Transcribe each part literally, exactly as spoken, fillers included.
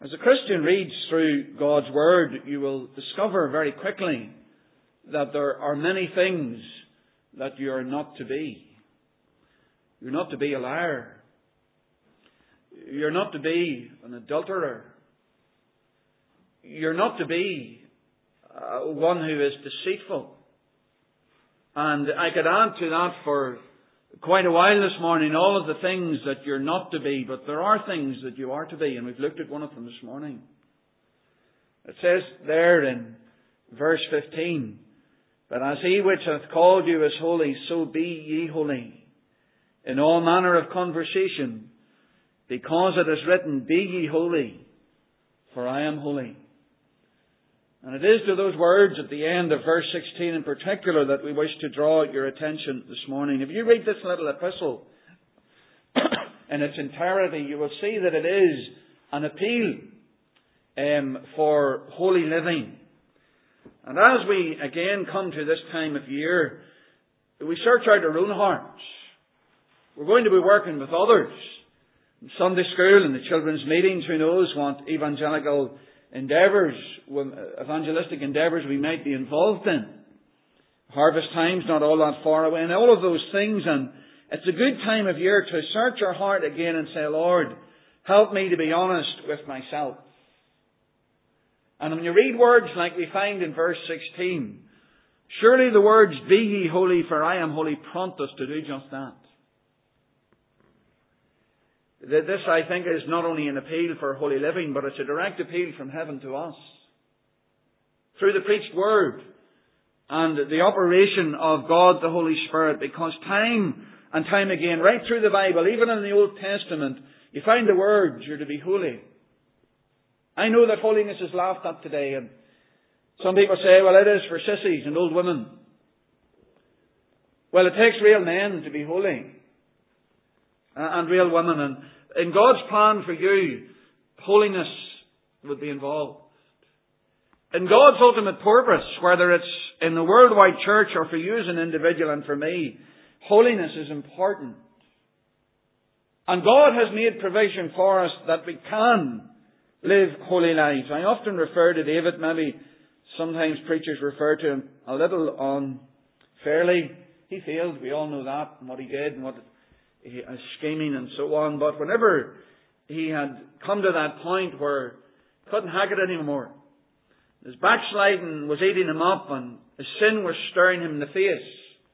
As a Christian reads through God's Word, you will discover very quickly that there are many things that you are not to be. You're not to be a liar. You're not to be an adulterer. You're not to be uh, one who is deceitful. And I could add to that for quite a while this morning, all of the things that you're not to be, but there are things that you are to be, and we've looked at one of them this morning. It says there in verse fifteen, "But as he which hath called you is holy, so be ye holy in all manner of conversation, because it is written, Be ye holy, for I am holy." And it is to those words at the end of verse sixteen in particular that we wish to draw your attention this morning. If you read this little epistle in its entirety, you will see that it is an appeal um, for holy living. And as we again come to this time of year, we search out our own hearts. We're going to be working with others. In Sunday school and the children's meetings, who knows what evangelical endeavours, evangelistic endeavours we might be involved in. Harvest time's not all that far away, and all of those things. And it's a good time of year to search our heart again and say, Lord, help me to be honest with myself. And when you read words like we find in verse sixteen, surely the words, Be ye holy, for I am holy, prompt us to do just that. This, I think, is not only an appeal for holy living, but it's a direct appeal from heaven to us. Through the preached word and the operation of God the Holy Spirit, because time and time again, right through the Bible, even in the Old Testament, you find the words, you're to be holy. I know that holiness is laughed at today, and some people say, well, it is for sissies and old women. Well, it takes real men to be holy. And real women. And in God's plan for you, holiness would be involved. In God's ultimate purpose, whether it's in the worldwide church or for you as an individual and for me, holiness is important. And God has made provision for us that we can live holy lives. I often refer to David, maybe sometimes preachers refer to him a little unfairly. He failed, we all know that, and what he did and what He, uh, scheming and so on. But whenever he had come to that point where he couldn't hack it anymore, his backsliding was eating him up and his sin was staring him in the face,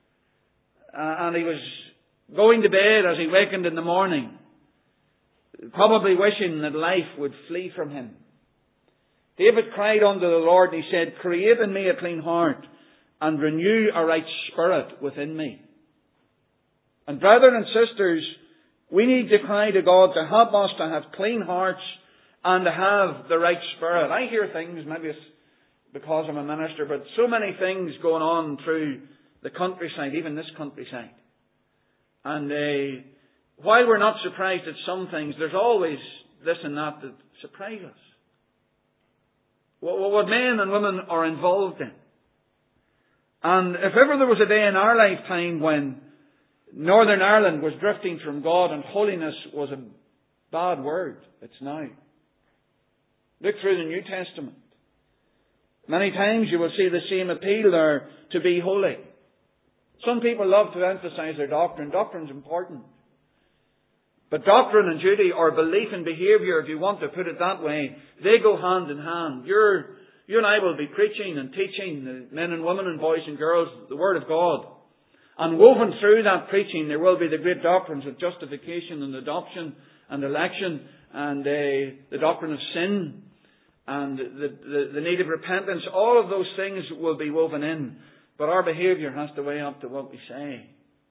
uh, and he was going to bed as he wakened in the morning, probably wishing that life would flee from him. David cried unto the Lord and he said, Create in me a clean heart and renew a right spirit within me. And brethren and sisters, we need to cry to God to help us to have clean hearts and to have the right spirit. I hear things, maybe it's because I'm a minister, but so many things going on through the countryside, even this countryside. And uh, while we're not surprised at some things, there's always this and that that surprise us. What, what men and women are involved in. And if ever there was a day in our lifetime when Northern Ireland was drifting from God and holiness was a bad word, it's now. Look through the New Testament. Many times you will see the same appeal there to be holy. Some people love to emphasize their doctrine. Doctrine's important. But doctrine and duty, or belief and behaviour, if you want to put it that way, they go hand in hand. You're, you and I will be preaching and teaching the men and women and boys and girls the Word of God. And woven through that preaching, there will be the great doctrines of justification and adoption and election and uh, the doctrine of sin and the, the, the need of repentance. All of those things will be woven in. But our behaviour has to weigh up to what we say.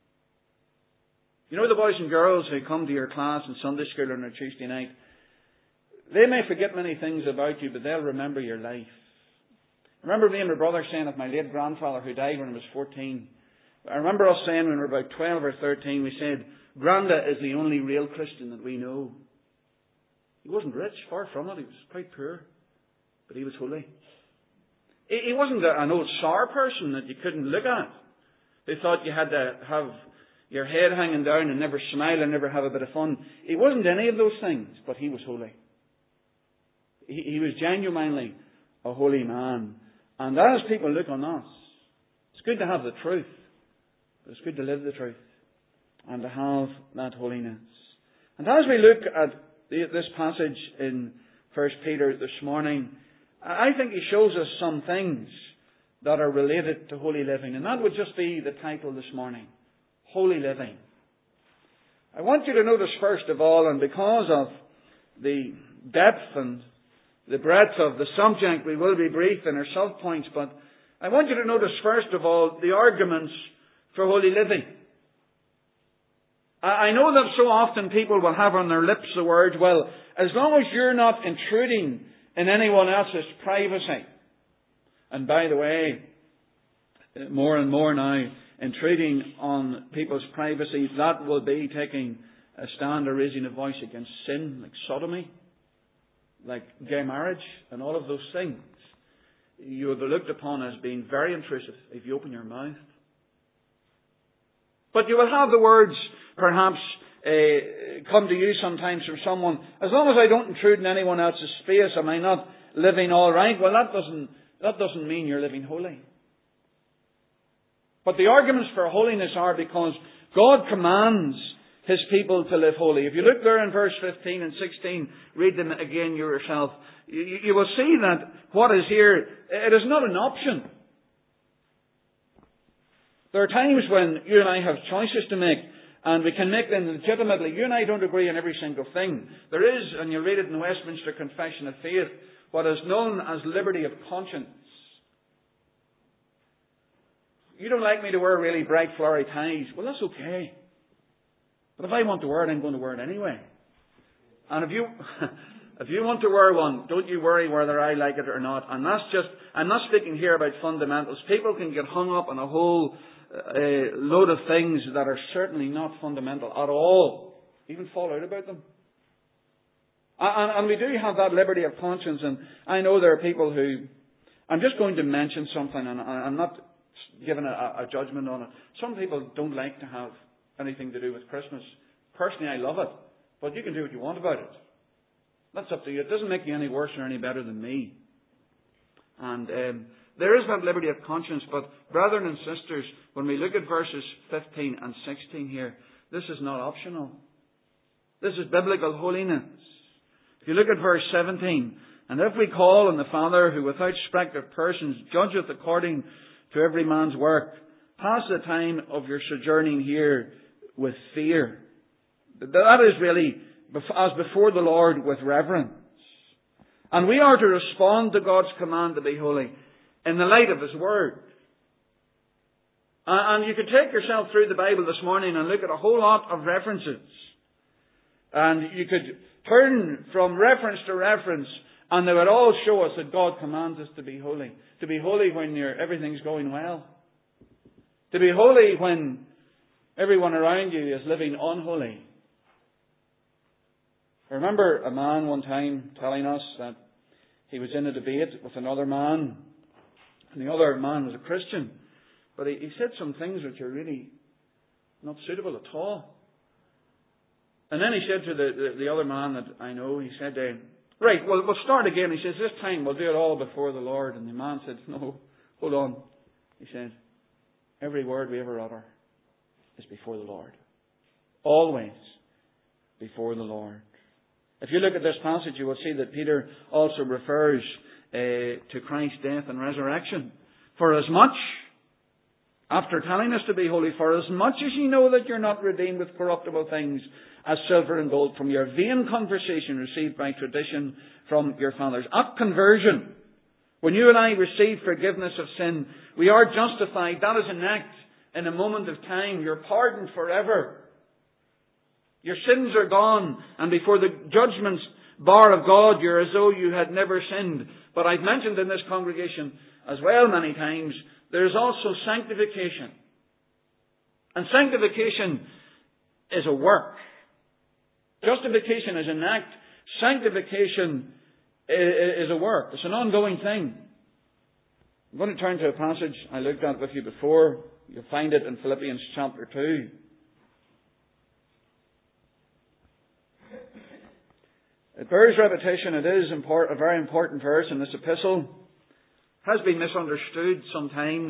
You know the boys and girls who come to your class in Sunday school on a Tuesday night, they may forget many things about you, but they'll remember your life. I remember me and my brother saying of my late grandfather who died when I was fourteen. I remember us saying when we were about twelve or thirteen, we said, Granda is the only real Christian that we know. He wasn't rich, far from it. He was quite poor. But he was holy. He wasn't an old sour person that you couldn't look at, who thought you had to have your head hanging down and never smile and never have a bit of fun. He wasn't any of those things, but he was holy. He, he was genuinely a holy man. And as people look on us, it's good to have the truth. But it's good to live the truth. And to have that holiness. And as we look at this passage in First Peter this morning, I think he shows us some things that are related to holy living. And that would just be the title this morning. Holy living. I want you to notice first of all, and because of the depth and the breadth of the subject, we will be brief in our sub-points, but I want you to notice first of all the arguments for holy living. I know that so often people will have on their lips the words, well, as long as you're not intruding in anyone else's privacy. And by the way, more and more now, intruding on people's privacy, that will be taking a stand or raising a voice against sin, like sodomy, like gay marriage, and all of those things. You will be looked upon as being very intrusive if you open your mouth. But you will have the words, perhaps, uh, come to you sometimes from someone, as long as I don't intrude in anyone else's space, am I not living all right? Well, that doesn't, that doesn't mean you're living holy. But the arguments for holiness are because God commands His people to live holy. If you look there in verse fifteen and sixteen, read them again yourself, you, you will see that what is here, it is not an option. There are times when you and I have choices to make, and we can make them legitimately. You and I don't agree on every single thing. There is, and you'll read it in the Westminster Confession of Faith, what is known as liberty of conscience. You don't like me to wear really bright flowery ties. Well, that's okay. But if I want to wear it, I'm going to wear it anyway. And if you, if you want to wear one, don't you worry whether I like it or not. And that's just, I'm not speaking here about fundamentals. People can get hung up on a whole uh, load of things that are certainly not fundamental at all. Even fall out about them. And, and we do have that liberty of conscience. And I know there are people who, I'm just going to mention something, and I'm not giving a, a judgment on it. Some people don't like to have anything to do with Christmas. Personally, I love it. But you can do what you want about it. That's up to you. It doesn't make you any worse or any better than me. And um, there is that liberty of conscience. But brethren and sisters, when we look at verses fifteen and sixteen here, this is not optional. This is biblical holiness. If you look at verse seventeen, and if we call on the Father, who without respect of persons judgeth according to every man's work, pass the time of your sojourning here with fear. That is really as before the Lord with reverence. And we are to respond to God's command to be holy in the light of His Word. And you could take yourself through the Bible this morning and look at a whole lot of references. And you could turn from reference to reference, and they would all show us that God commands us to be holy. To be holy when you're, everything's going well. To be holy when everyone around you is living unholy. I remember a man one time telling us that he was in a debate with another man, and the other man was a Christian. But he, he said some things which are really not suitable at all. And then he said to the, the, the other man that I know, he said, uh, right, well, we'll start again. He says, this time we'll do it all before the Lord. And the man said, no, hold on. He said, every word we ever utter is before the Lord. Always before the Lord. If you look at this passage, you will see that Peter also refers uh, to Christ's death and resurrection. For as much, after telling us to be holy, for as much as you know that you're not redeemed with corruptible things, as silver and gold, from your vain conversation received by tradition from your fathers. At conversion, when you and I receive forgiveness of sin, we are justified. That is an act in a moment of time. You're pardoned forever. Your sins are gone, and before the judgment bar of God, you're as though you had never sinned. But I've mentioned in this congregation as well many times, there's also sanctification. And sanctification is a work. Justification is an act. Sanctification is a work. It's an ongoing thing. I'm going to turn to a passage I looked at with you before. You'll find it in Philippians chapter two. It bears repetition. It is import, a very important verse in this epistle. Has been misunderstood sometimes.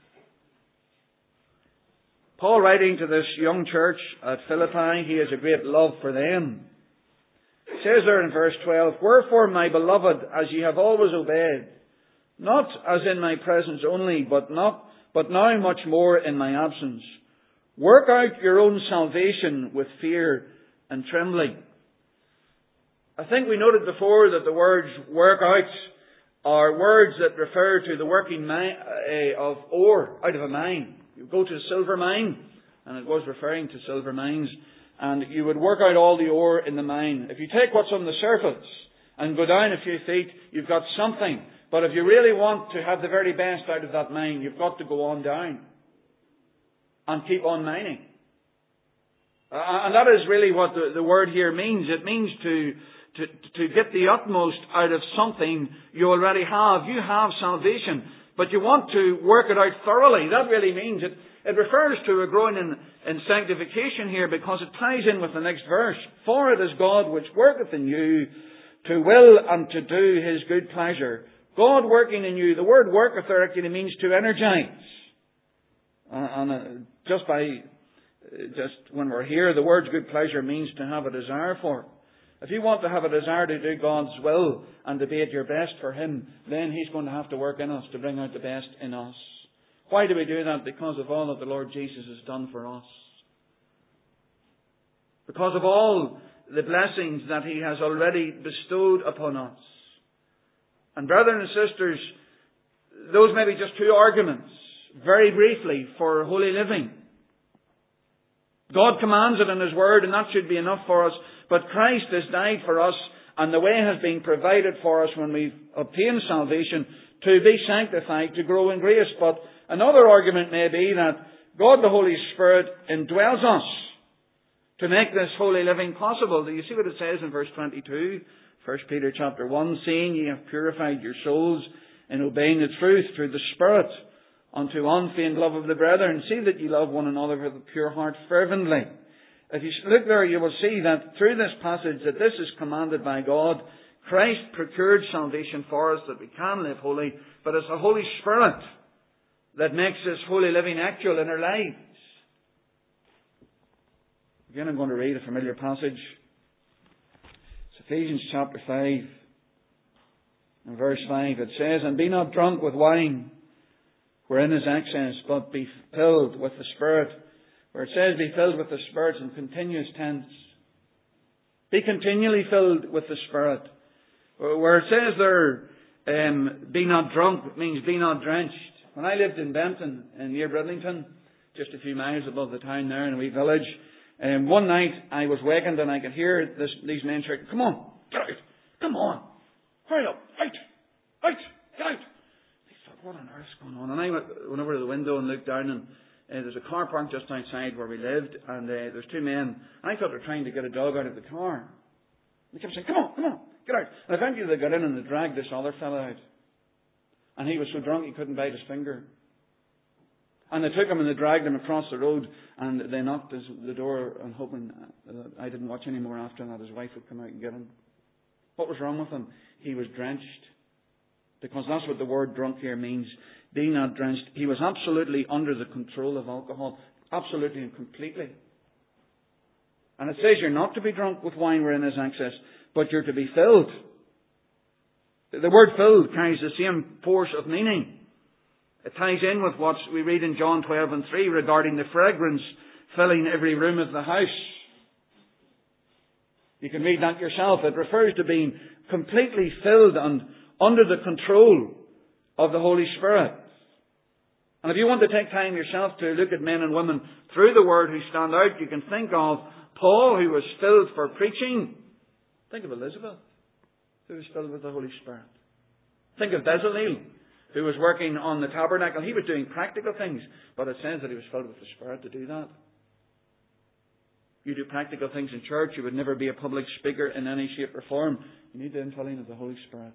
Paul, writing to this young church at Philippi, he has a great love for them. It says there in verse twelve, "Wherefore, my beloved, as ye have always obeyed, not as in my presence only, but not, but now much more in my absence, work out your own salvation with fear and trembling." I think we noted before that the words "work out" are words that refer to the working mi- uh, of ore out of a mine. You go to a silver mine, and it was referring to silver mines, and you would work out all the ore in the mine. If you take what's on the surface and go down a few feet, you've got something. But if you really want to have the very best out of that mine, you've got to go on down and keep on mining. Uh, and that is really what the, the word here means. It means to, to, to get the utmost out of something you already have. You have salvation, but you want to work it out thoroughly. That really means it, it refers to a growing in, in sanctification here, because it ties in with the next verse. "For it is God which worketh in you to will and to do His good pleasure." God working in you. The word "worketh" there actually means to energize. Uh, and uh, just by, uh, just when we're here, the word "good pleasure" means to have a desire for. If you want to have a desire to do God's will and to be at your best for Him, then He's going to have to work in us to bring out the best in us. Why do we do that? Because of all that the Lord Jesus has done for us. Because of all the blessings that He has already bestowed upon us. And brethren and sisters, those may be just two arguments, very briefly, for holy living. God commands it in His Word, and that should be enough for us. But Christ has died for us, and the way has been provided for us when we obtain salvation to be sanctified, to grow in grace. But another argument may be that God the Holy Spirit indwells us to make this holy living possible. Do you see what it says in verse twenty-two? First Peter chapter one, "Seeing ye have purified your souls in obeying the truth through the Spirit unto unfeigned love of the brethren, see that ye love one another with a pure heart fervently." If you look there, you will see that through this passage that this is commanded by God. Christ procured salvation for us that we can live holy, but it's the Holy Spirit that makes this holy living actual in our lives. Again, I'm going to read a familiar passage. It's Ephesians chapter five and verse five. It says, "And be not drunk with wine, wherein is excess, but be filled with the Spirit." Where it says be filled with the Spirit in continuous tense. Be continually filled with the Spirit. Where it says there, um, be not drunk, it means be not drenched. When I lived in Benton, in near Bridlington, just a few miles above the town there in a wee village, um, one night I was wakened and I could hear this, these men shouting, "Come on, get out, come on, hurry up, out, out, get out." I thought, what on earth's going on? And I went, went over to the window and looked down, and Uh, there's a car parked just outside where we lived, and uh, there's two men. I thought they were trying to get a dog out of the car. They kept saying, "Come on, come on, get out." And eventually they got in and they dragged this other fellow out. And he was so drunk he couldn't bite his finger. And they took him and they dragged him across the road, and they knocked his, the door, and hoping that I didn't watch any more after that, his wife would come out and get him. What was wrong with him? He was drenched. Because that's what the word drunk here means. Be not drenched. He was absolutely under the control of alcohol. Absolutely and completely. And it says you're not to be drunk with wine wherein is excess, but you're to be filled. The word filled carries the same force of meaning. It ties in with what we read in John twelve and three regarding the fragrance filling every room of the house. You can read that yourself. It refers to being completely filled and under the control of the Holy Spirit. And if you want to take time yourself to look at men and women through the Word who stand out, you can think of Paul, who was filled for preaching. Think of Elizabeth, who was filled with the Holy Spirit. Think of Bezalel, who was working on the tabernacle. He was doing practical things, but it says that he was filled with the Spirit to do that. You do practical things in church, you would never be a public speaker in any shape or form. You need the indwelling of the Holy Spirit.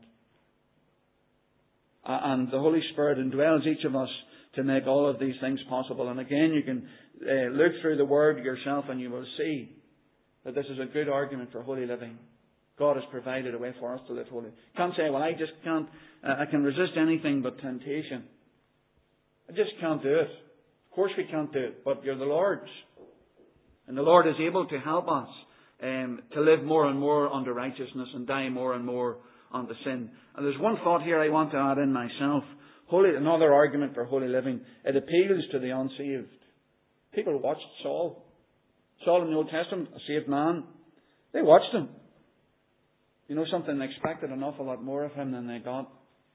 And the Holy Spirit indwells each of us to make all of these things possible. And again, you can uh, look through the Word yourself and you will see that this is a good argument for holy living. God has provided a way for us to live holy. Can't say, well, I just can't, uh, I can resist anything but temptation. I just can't do it. Of course we can't do it, but you're the Lord's. And the Lord is able to help us um, to live more and more unto righteousness and die more and more unto sin. And there's one thought here I want to add in myself. Holy, another argument for holy living. It appeals to the unsaved. People watched Saul. Saul in the Old Testament, a saved man. They watched him. You know something? They expected an awful lot more of him than they got.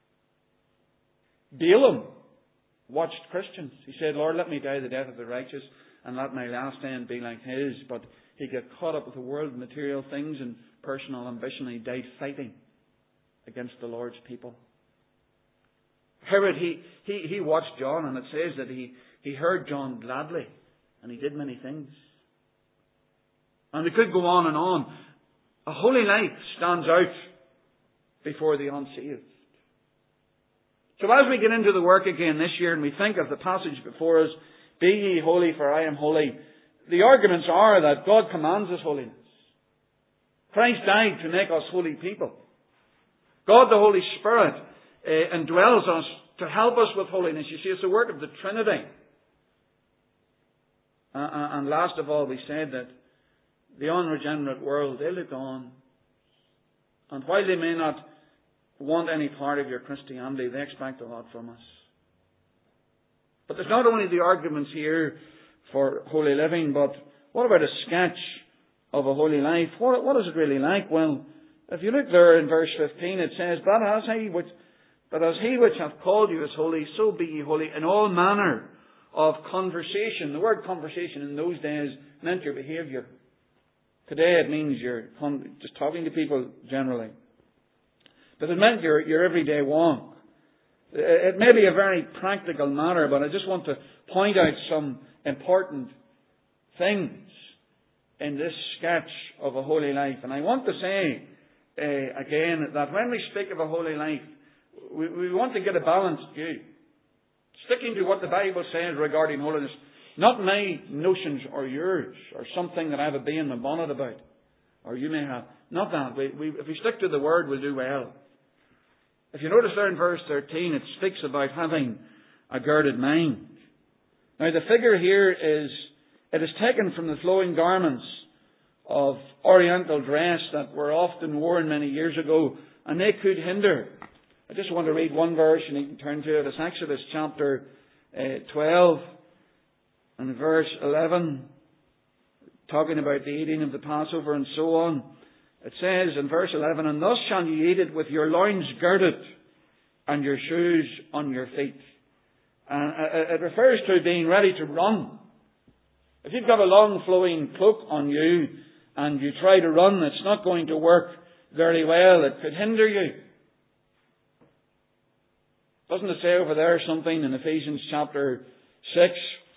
Balaam watched Christians. He said, Lord, let me die the death of the righteous and let my last end be like his. But he got caught up with the world, material things and personal ambition. And he died fighting against the Lord's people. Herod, he, he, he watched John, and it says that he, he heard John gladly, and he did many things. And we could go on and on. A holy life stands out before the unsaved. So as we get into the work again this year and we think of the passage before us, be ye holy for I am holy, the arguments are that God commands us holiness. Christ died to make us holy people. God the Holy Spirit uh, indwells us to help us with holiness. You see, it's the work of the Trinity. Uh, and last of all, we said that the unregenerate world, they look on. And while they may not want any part of your Christianity, they expect a lot from us. But there's not only the arguments here for holy living, but what about a sketch of a holy life? What, what is it really like? Well, if you look there in verse fifteen, it says, But as he which, but as he which hath called you is holy, so be ye holy in all manner of conversation. The word conversation in those days meant your behaviour. Today it means you're just talking to people generally. But it meant your, your everyday walk. It may be a very practical matter, but I just want to point out some important things in this sketch of a holy life. And I want to say uh, again that when we speak of a holy life, we, we want to get a balanced view. Sticking to what the Bible says regarding holiness. Not my notions or yours, or something that I have a bee in my bonnet about, or you may have. Not that. We, we, if we stick to the Word, we'll do well. If you notice there in verse thirteen, it speaks about having a girded mind. Now the figure here is, it is taken from the flowing garments of Oriental dress that were often worn many years ago, and they could hinder. I just want to read one verse, and you can turn to it. It's Exodus chapter uh, twelve. And verse eleven, talking about the eating of the Passover and so on, it says in verse eleven, And thus shall ye eat it with your loins girded and your shoes on your feet. And it refers to being ready to run. If you've got a long flowing cloak on you and you try to run, it's not going to work very well. It could hinder you. Doesn't it say over there something in Ephesians chapter six?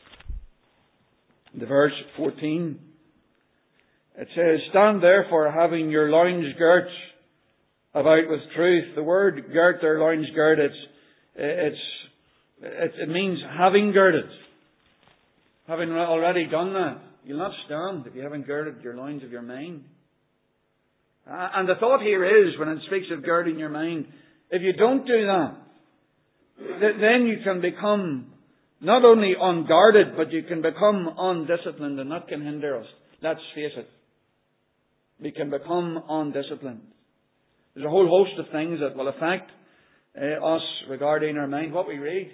The verse fourteen, it says, Stand therefore having your loins girt about with truth. The word girt or loins girt, it's, it's, it, it means having girded. Having already done that, you'll not stand if you haven't girded your loins of your mind. Uh, and the thought here is, when it speaks of girding your mind, if you don't do that, th- then you can become not only unguarded, but you can become undisciplined, and that can hinder us. Let's face it. We can become undisciplined. There's a whole host of things that will affect uh, us regarding our mind. What we read,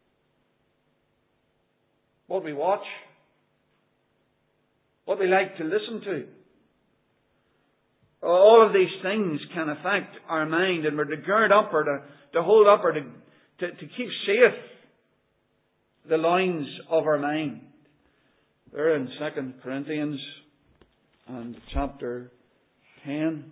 what we watch, what we like to listen to. All of these things can affect our mind, and we're to gird up or to, to hold up or to, to, to keep safe the loins of our mind. There in Second Corinthians and chapter ten.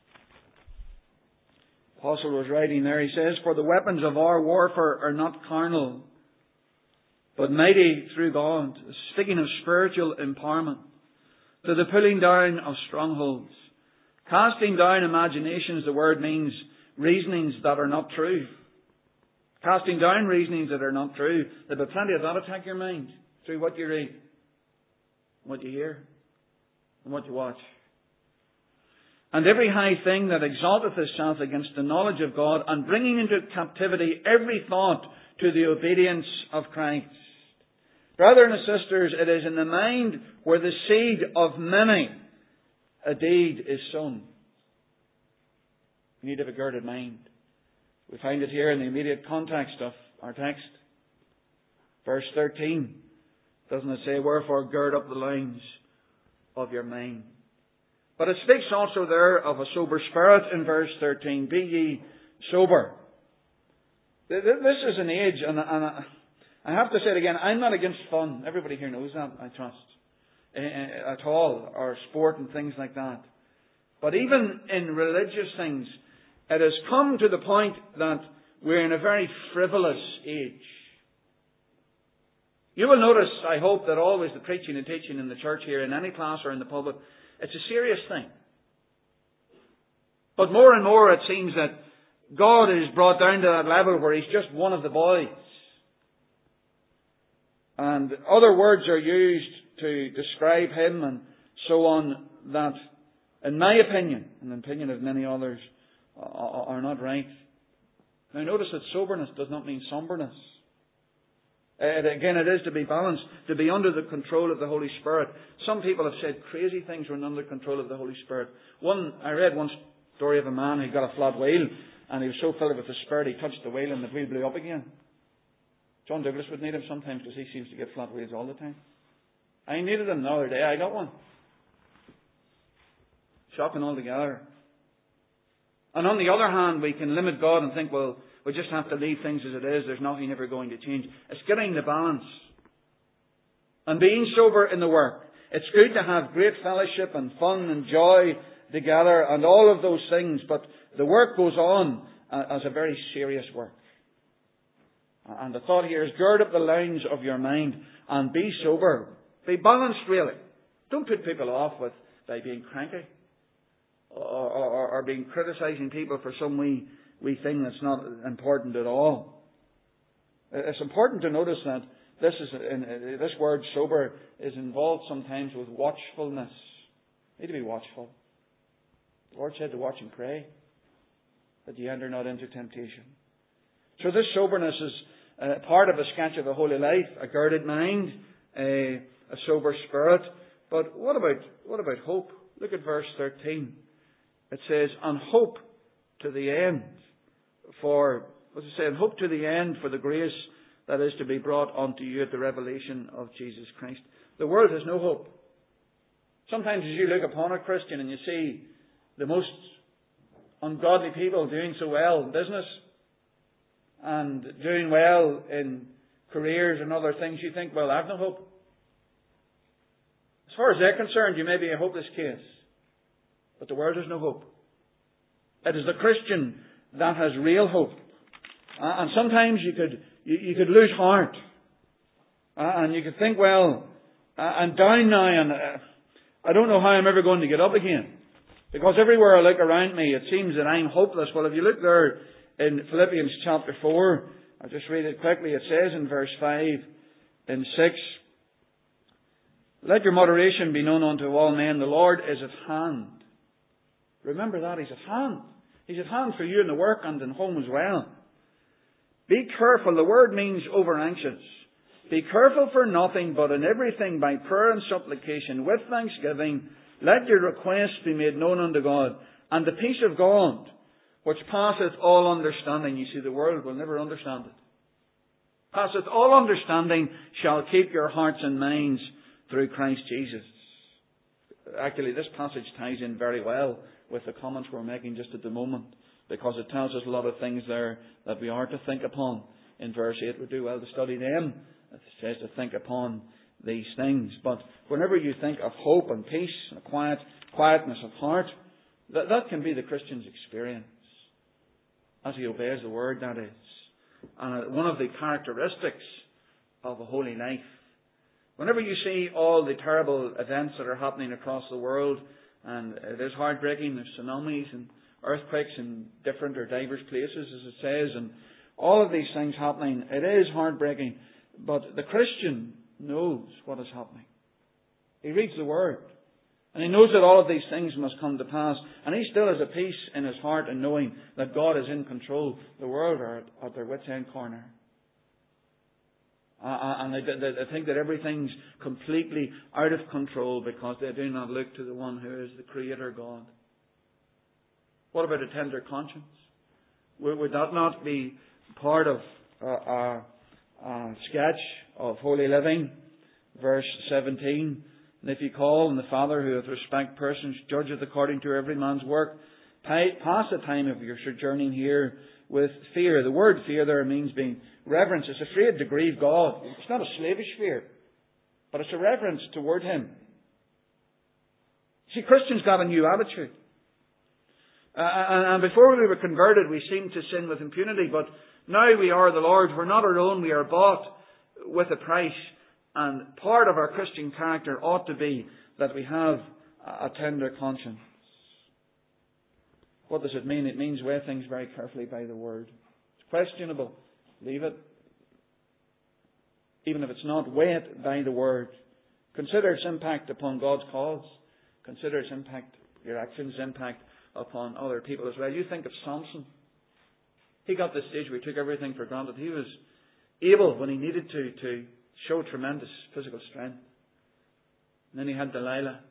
Apostle was writing there, he says, For the weapons of our warfare are not carnal, but mighty through God, speaking of spiritual empowerment, to the pulling down of strongholds. Casting down imaginations, the word means reasonings that are not true. Casting down reasonings that are not true. There'll be plenty of that attack your mind through what you read, what you hear, and what you watch. and every high thing that exalteth itself against the knowledge of God, and bringing into captivity every thought to the obedience of Christ. Brethren and sisters, it is in the mind where the seed of many a deed is sown. We need to have a girded mind. We find it here in the immediate context of our text. Verse thirteen. Doesn't it say, wherefore gird up the loins of your mind? But it speaks also there of a sober spirit in verse thirteen. Be ye sober. This is an age, and I have to say it again, I'm not against fun. Everybody here knows that, I trust. At all, or sport and things like that. But even in religious things, it has come to the point that we're in a very frivolous age. You will notice, I hope, that always the preaching and teaching in the church here, in any class or in the pulpit, it's a serious thing. But more and more it seems that God is brought down to that level where He's just one of the boys. And other words are used to describe Him and so on that, in my opinion, and the opinion of many others, are not right. Now notice that soberness does not mean somberness. Uh, again, it is to be balanced, to be under the control of the Holy Spirit. Some people have said crazy things when under the control of the Holy Spirit. One, I read one story of a man who got a flat wheel, and he was so filled with the Spirit he touched the wheel and the wheel blew up again. John Douglas would need him sometimes because he seems to get flat wheels all the time. I needed him the other day. I got one. Shocking altogether. And on the other hand, we can limit God and think, well, we just have to leave things as it is. There's nothing ever going to change. It's getting the balance. And being sober in the work. It's good to have great fellowship and fun and joy together and all of those things. But the work goes on as a very serious work. And the thought here is, gird up the loins of your mind and be sober. Be balanced, really. Don't put people off with by being cranky. Or, or, or being criticising people for some wee, wee thing that's not important at all. It's important to notice that this is in, this word sober is involved sometimes with watchfulness. You need to be watchful. The Lord said to watch and pray, that ye enter not into temptation. So this soberness is uh, part of a sketch of a holy life, a girded mind, a, a sober spirit. But what about what about hope? Look at verse thirteen. It says, and hope to the end for, what's it say? And hope to the end for the grace that is to be brought unto you at the revelation of Jesus Christ. The world has no hope. Sometimes as you look upon a Christian and you see the most ungodly people doing so well in business and doing well in careers and other things, you think, well, I have no hope. As far as they're concerned, you may be a hopeless case. But the world has no hope. It is the Christian that has real hope. Uh, and sometimes you could you, you could lose heart. Uh, and you could think, well, uh, I'm down now and uh, I don't know how I'm ever going to get up again. Because everywhere I look around me, it seems that I'm hopeless. Well, if you look there in Philippians chapter four, I'll just read it quickly. It says in verse five and six, let your moderation be known unto all men. The Lord is at hand. Remember that. He's at hand. He's at hand for you in the work and in home as well. Be careful. The word means over anxious. Be careful for nothing, but in everything by prayer and supplication with thanksgiving, let your requests be made known unto God. And the peace of God, which passeth all understanding. You see, the world will never understand it. Passeth all understanding shall keep your hearts and minds through Christ Jesus. Actually, this passage ties in very well with the comments we're making just at the moment, because it tells us a lot of things there that we are to think upon. In verse eight, we do well to study them. It says to think upon these things. But whenever you think of hope and peace and quiet, quietness of heart, that, that can be the Christian's experience as he obeys the word, that is. And one of the characteristics of a holy life. Whenever you see all the terrible events that are happening across the world, and it is heartbreaking, there's tsunamis and earthquakes in different or diverse places, as it says, and all of these things happening, it is heartbreaking. But the Christian knows what is happening. He reads the Word. And he knows that all of these things must come to pass. And he still has a peace in his heart in knowing that God is in control. The world are at, at their wits' end corner. Uh, and they, they, they think that everything's completely out of control because they do not look to the one who is the Creator God. What about a tender conscience? Would, would that not be part of uh, our, our sketch of holy living? Verse seventeen. And if you call on the Father who hath respect persons, judgeth according to every man's work, pass the time of your sojourning here with fear. The word fear there means being reverence. It's afraid to grieve God. It's not a slavish fear, but it's a reverence toward Him. See, Christians got a new attitude. Uh, and, and before we were converted, we seemed to sin with impunity, but now we are the Lord. We're not our own. We are bought with a price. And part of our Christian character ought to be that we have a tender conscience. What does it mean? It means weigh things very carefully by the Word. It's questionable. Leave it. Even if it's not, weigh it by the Word. Consider its impact upon God's cause. Consider its impact, your actions' impact upon other people as well. You think of Samson. He got to the stage where he took everything for granted. He was able, when he needed to, to show tremendous physical strength. And then he had Delilah.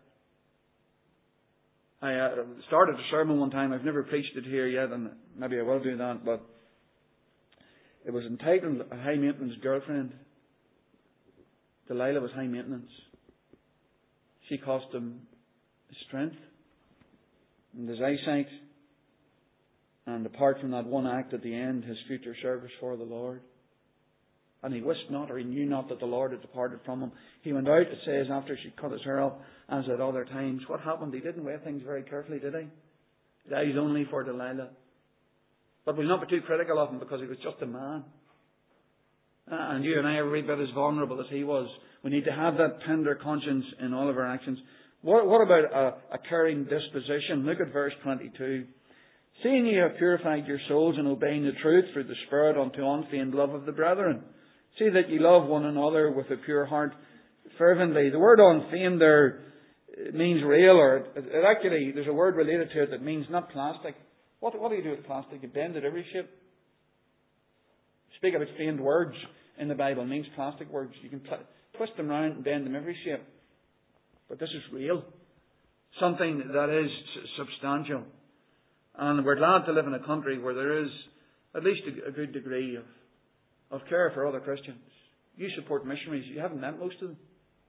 I uh, started a sermon one time. I've never preached it here yet, and maybe I will do that, but it was entitled A High Maintenance Girlfriend. Delilah was high maintenance. She cost him his strength and his eyesight, and apart from that one act at the end, his future service for the Lord. And he wist not, or he knew not, that the Lord had departed from him. He went out, it says, after she cut his hair off, as at other times. What happened? He didn't weigh things very carefully, did he? His eyes only for Delilah. But we'll not be too critical of him because he was just a man. And you and I are every bit as vulnerable as he was. We need to have that tender conscience in all of our actions. What, what about a, a caring disposition? Look at verse twenty-two. Seeing ye have purified your souls in obeying the truth through the Spirit unto unfeigned love of the brethren. See that ye love one another with a pure heart fervently. The word unfeigned there means real, or it, it actually, there's a word related to it that means not plastic. What, what do you do with plastic? You bend it every shape. Speak about feigned words in the Bible. It means plastic words. You can pl- twist them around and bend them every shape. But this is real. Something that is substantial. And we're glad to live in a country where there is at least a, a good degree of, of care for other Christians. You support missionaries. You haven't met most of them.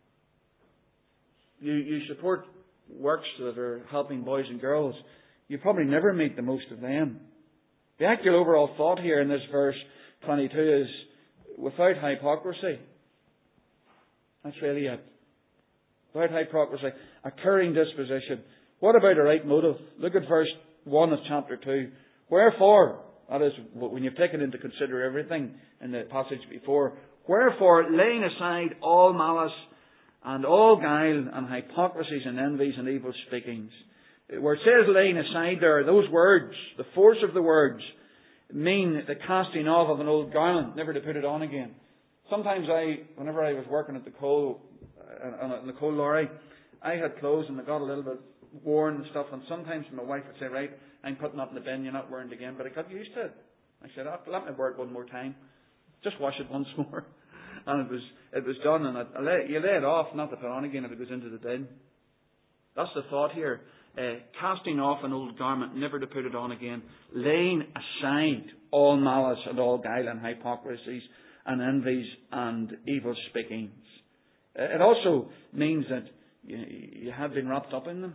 You, you support works that are helping boys and girls. You probably never meet the most of them. The actual overall thought here in this verse twenty-two is without hypocrisy. That's really it. Without hypocrisy. A caring disposition. What about a right motive? Look at verse one of chapter two. Wherefore, that is, when you've taken into consider everything in the passage before, wherefore, laying aside all malice and all guile and hypocrisies and envies and evil speakings. Where it says laying aside there, those words, the force of the words, mean the casting off of an old garment, never to put it on again. Sometimes I, whenever I was working at the coal, uh, on the coal lorry, I had clothes and they got a little bit worn and stuff, and sometimes my wife would say, right, I'm putting that in the bin, you're not wearing it again, but I got used to it. I said, oh, let me wear it one more time. Just wash it once more. And it was it was done, and I, I lay, you lay it off, not to put on again if it goes into the bin. That's the thought here. Uh, casting off an old garment, never to put it on again. Laying aside all malice and all guile and hypocrisies and envies and evil speakings. Uh, it also means that you, you have been wrapped up in them.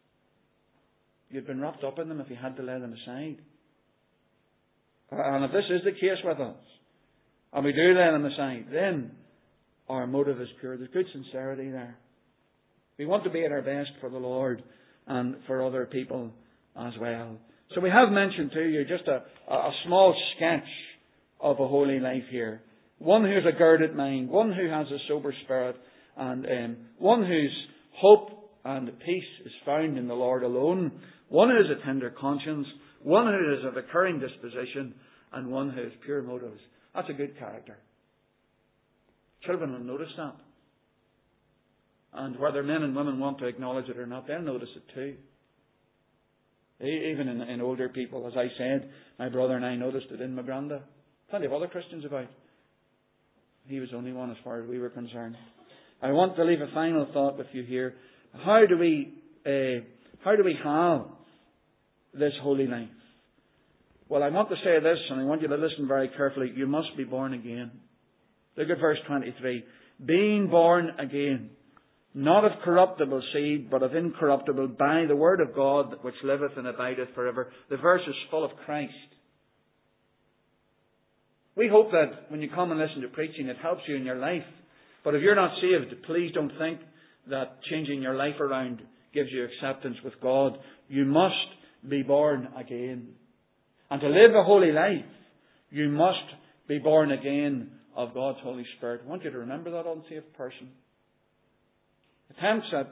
You'd been wrapped up in them if you had to lay them aside. And if this is the case with us, and we do lay them aside, then our motive is pure. There's good sincerity there. We want to be at our best for the Lord and for other people as well. So we have mentioned to you just a, a small sketch of a holy life here. One who has a girded mind, one who has a sober spirit, and um, one whose hope and peace is found in the Lord alone, one who has a tender conscience, one who is of a caring disposition, and one who has pure motives. That's a good character. Children will notice that. And whether men and women want to acknowledge it or not, they'll notice it too. Even in, in older people, as I said, my brother and I noticed it in Magranda. Plenty of other Christians about. He was the only one as far as we were concerned. I want to leave a final thought with you here. How do we, uh, how do we have this holy life? Well, I want to say this, and I want you to listen very carefully. You must be born again. Look at verse twenty-three. Being born again, not of corruptible seed, but of incorruptible, by the word of God, which liveth and abideth forever. The verse is full of Christ. We hope that when you come and listen to preaching, it helps you in your life. But if you're not saved, please don't think that changing your life around gives you acceptance with God. You must be born again. And to live a holy life, you must be born again of God's Holy Spirit. I want you to remember that, unsaved person. Attempts at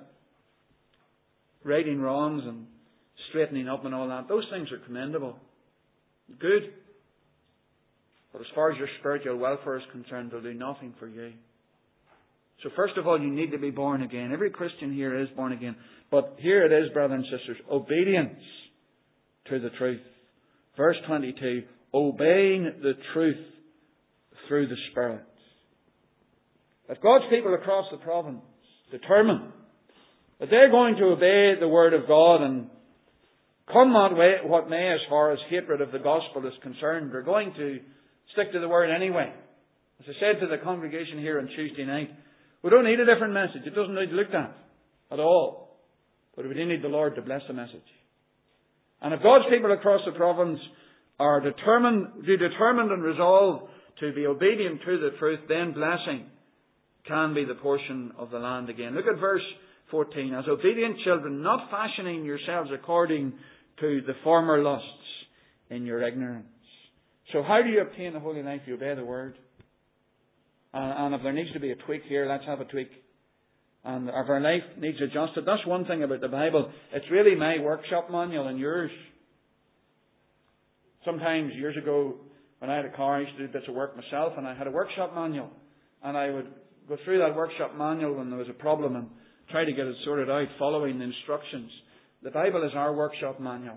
righting wrongs and straightening up and all that, those things are commendable. Good. But as far as your spiritual welfare is concerned, they'll do nothing for you. So first of all, you need to be born again. Every Christian here is born again. But here it is, brothers and sisters, obedience to the truth. Verse twenty-two, obeying the truth through the Spirit. If God's people across the province determine that they're going to obey the Word of God and come what, way, what may as far as hatred of the gospel is concerned, they're going to stick to the Word anyway. As I said to the congregation here on Tuesday night, we don't need a different message. It doesn't need to look at at all. But we do need the Lord to bless the message. And if God's people across the province are determined, be determined and resolved to be obedient to the truth, then blessing can be the portion of the land again. Look at verse fourteen. As obedient children, not fashioning yourselves according to the former lusts in your ignorance. So how do you obtain the holy life? You obey the Word. And, and if there needs to be a tweak here, let's have a tweak. And if our life needs adjusted, that's one thing about the Bible. It's really my workshop manual and yours. Sometimes, years ago, when I had a car, I used to do bits of work myself, and I had a workshop manual. And I would go through that workshop manual when there was a problem and try to get it sorted out, following the instructions. The Bible is our workshop manual.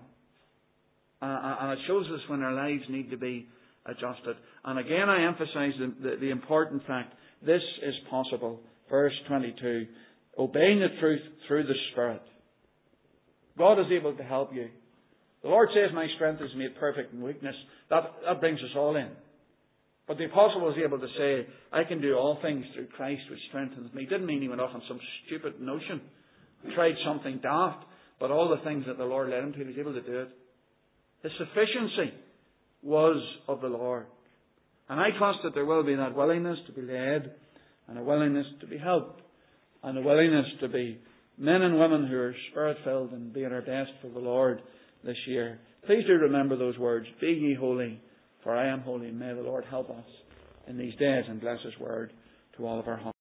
Uh, and it shows us when our lives need to be adjusted. And again, I emphasize the, the, the important fact. This is possible. Verse twenty-two. Obeying the truth through the Spirit. God is able to help you. The Lord says, my strength is made perfect in weakness. That, that brings us all in. But the apostle was able to say, I can do all things through Christ which strengthens me. He didn't mean he went off on some stupid notion. He tried something daft. But all the things that the Lord led him to, he was able to do it. His sufficiency was of the Lord. And I trust that there will be that willingness to be led, and a willingness to be helped, and a willingness to be men and women who are Spirit-filled and being our best for the Lord this year. Please do remember those words. Be ye holy, for I am holy. May the Lord help us in these days and bless His word to all of our hearts.